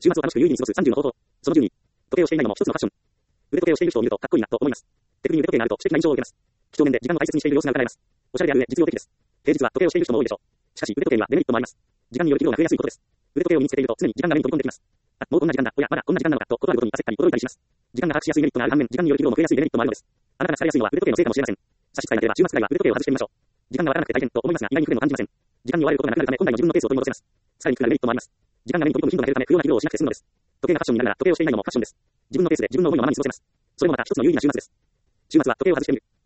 週末を楽しく有意義に過ごす30の方法。その12。時計をしていないのも一つのファッション。腕時計をしている人を見るとかっこいいなと思います。手首に腕時計があると知的な印象を受けます。几帳面で時間を大切にしている様子が伺えます。おしゃれである上、実用的です。平日は時計をしている人も多いでしょう。しかし、腕時計にはデメリットもあります。時間による疲労が増えやすいことです。腕時計を身につけていると常に時間が目に飛び込んできます。あ、もうこんな時間だ。おや、まだこんな時間なのかと、ことあるごとに焦ったり驚いたりします。時間が把握しやすいメリットがある反面、時間による疲労も増えやすいデメリットもあるのです。あなたが疲れやすいのは腕時計のせいかもしれません。差し支えなければ週末くらいは腕時計を外してみましょう。時間がわからなくて大変と思いますが、意外に不便も感じません。時間に追われることがなくなるため、本来の自分のペースを取り戻せます。さらに苦なるメリットもあります。時間が目に飛び込む頻度が減るため、不要な疲労をしなくて済むのです。時計がファッションになるなら、時計をしていないのもファッションです。自分のペースで自分の思いのままに過ごせます。それもまた一つの有意義な週末です。週末は時計を外してみる。